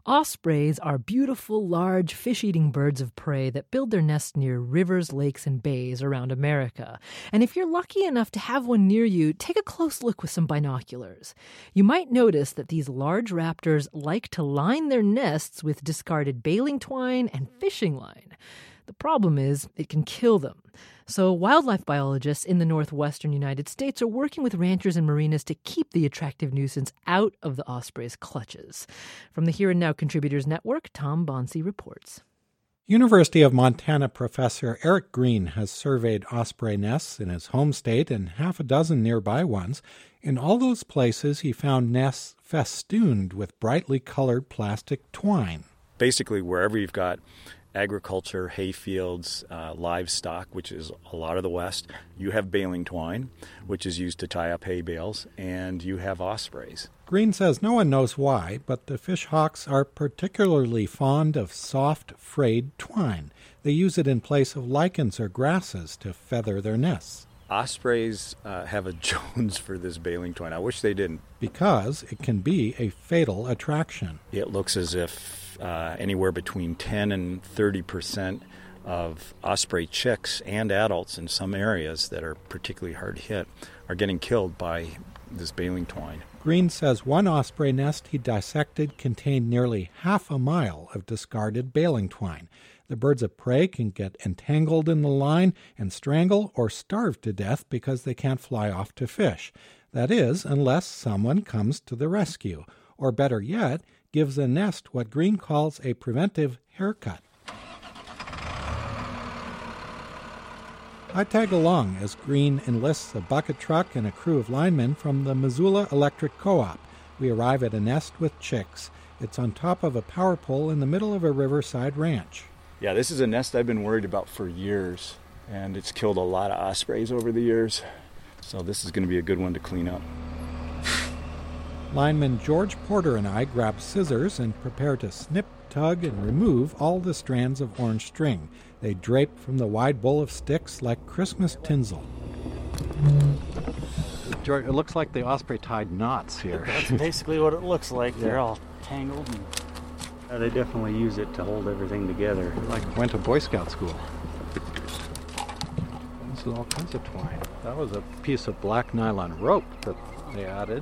Ospreys are beautiful, large, fish-eating birds of prey that build their nests near rivers, lakes, and bays around America. And if you're lucky enough to have one near you, take a close look with some binoculars. You might notice that these large raptors like to line their nests with discarded baling twine and fishing line. The problem is it can kill them. So wildlife biologists in the northwestern United States are working with ranchers and marinas to keep the attractive nuisance out of the osprey's clutches. From the Here and Now Contributors Network, Tom Bonsi reports. University of Montana professor Eric Green has surveyed osprey nests in his home state and half a dozen nearby ones. In all those places, he found nests festooned with brightly colored plastic twine. Basically, wherever you've got agriculture, hay fields, livestock, which is a lot of the West, you have baling twine, which is used to tie up hay bales, and you have ospreys. Green says no one knows why, but the fishhawks are particularly fond of soft, frayed twine. They use it in place of lichens or grasses to feather their nests. Ospreys have a Jones for this baling twine. I wish they didn't. Because it can be a fatal attraction. It looks as if anywhere between 10 and 30% of osprey chicks and adults in some areas that are particularly hard hit are getting killed by this baling twine. Green says one osprey nest he dissected contained nearly half a mile of discarded baling twine. The birds of prey can get entangled in the line and strangle or starve to death because they can't fly off to fish. That is, unless someone comes to the rescue, or better yet, gives the nest what Green calls a preventive haircut. I tag along as Green enlists a bucket truck and a crew of linemen from the Missoula Electric Co-op. We arrive at a nest with chicks. It's on top of a power pole in the middle of a riverside ranch. Yeah, this is a nest I've been worried about for years, and it's killed a lot of ospreys over the years. So this is going to be a good one to clean up. Lineman George Porter and I grab scissors and prepare to snip, tug, and remove all the strands of orange string. They drape from the wide bowl of sticks like Christmas tinsel. George, it looks like the osprey tied knots here. That's basically what it looks like. They're all tangled. They definitely use it to hold everything together. Like went to Boy Scout school. This is all kinds of twine. That was a piece of black nylon rope that they added.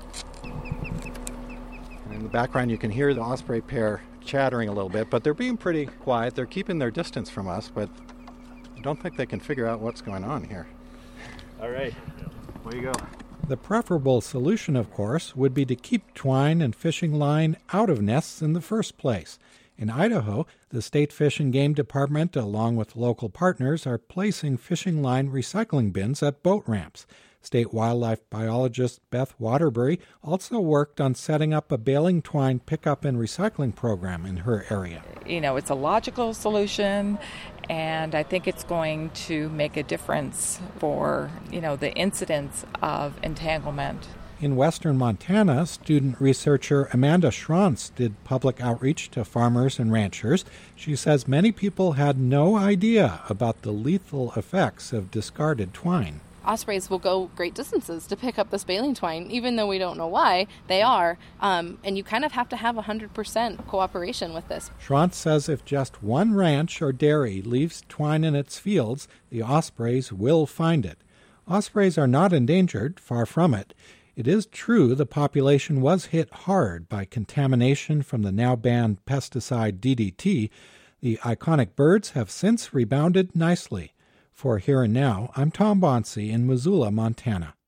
And in the background you can hear the osprey pair chattering a little bit, but they're being pretty quiet. They're keeping their distance from us, but I don't think they can figure out what's going on here. All right, away you go. The preferable solution, of course, would be to keep twine and fishing line out of nests in the first place. In Idaho, the State Fish and Game Department, along with local partners, are placing fishing line recycling bins at boat ramps. State wildlife biologist Beth Waterbury also worked on setting up a baling twine pickup and recycling program in her area. You know, it's a logical solution, and I think it's going to make a difference for, the incidence of entanglement. In western Montana, student researcher Amanda Schrantz did public outreach to farmers and ranchers. She says many people had no idea about the lethal effects of discarded twine. Ospreys will go great distances to pick up this baling twine, even though we don't know why they are. And you kind of have to have 100% cooperation with this. Schrantz says if just one ranch or dairy leaves twine in its fields, the ospreys will find it. Ospreys are not endangered, far from it. It is true the population was hit hard by contamination from the now-banned pesticide DDT. The iconic birds have since rebounded nicely. For Here and Now, I'm Tom Bonsi in Missoula, Montana.